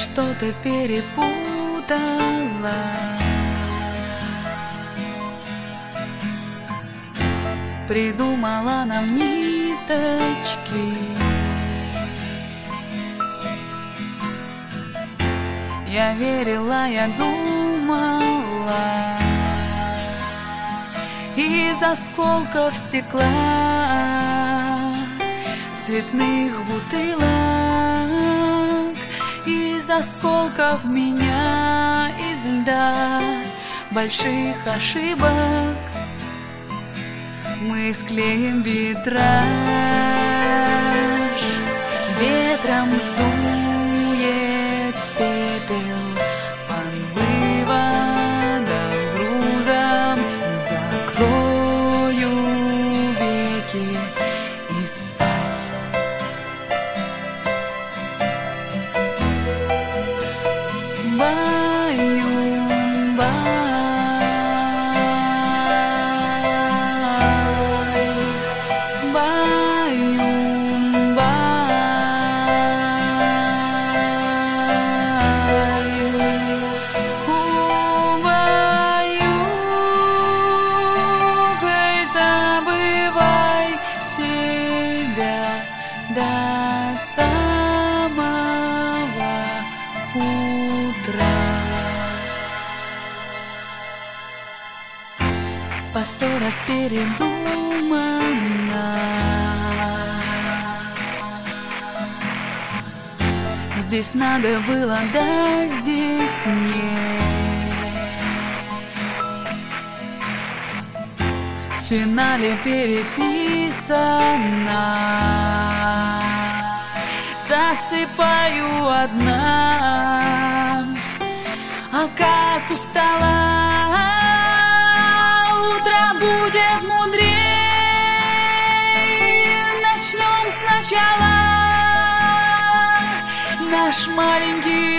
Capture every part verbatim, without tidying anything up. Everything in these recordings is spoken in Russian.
что-то перепутала. Придумала нам ниточки. Я верила, я думала, из осколков стекла, цветных бутылок, из осколков меня, из льда, больших ошибок мы склеим витраж. Ветром сдует пепел под выводом, грузом закрою веки и спать. Баю-бай, баю-бай, убаюкай, забывай себя до самого утра. По сто раз передумано, здесь надо было, да здесь нет. В финале переписано, засыпаю одна, а как устала, утро будет мудрее. Начнем сначала наш маленький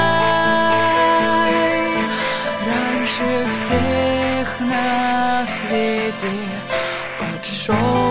рай. Раньше всех на свете под шоу